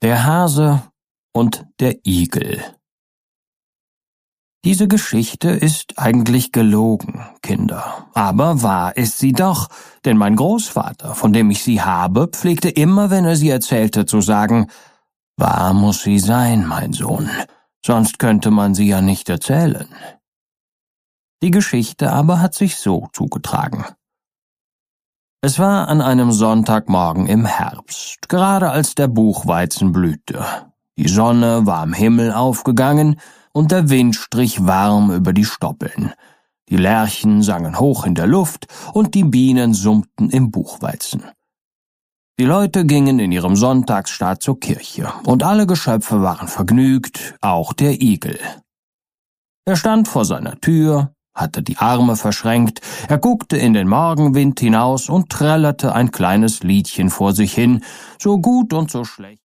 Der Hase und der Igel. Diese Geschichte ist eigentlich gelogen, Kinder. Aber wahr ist sie doch, denn mein Großvater, von dem ich sie habe, pflegte immer, wenn er sie erzählte, zu sagen: Wahr muss sie sein, mein Sohn, sonst könnte man sie ja nicht erzählen. Die Geschichte aber hat sich so zugetragen. Es war an einem Sonntagmorgen im Herbst, gerade als der Buchweizen blühte. Die Sonne war am Himmel aufgegangen und der Wind strich warm über die Stoppeln. Die Lerchen sangen hoch in der Luft und die Bienen summten im Buchweizen. Die Leute gingen in ihrem Sonntagsstaat zur Kirche, und alle Geschöpfe waren vergnügt, auch der Igel. Er stand vor seiner Tür, hatte die Arme verschränkt, er guckte in den Morgenwind hinaus und trällerte ein kleines Liedchen vor sich hin, so gut und so schlecht.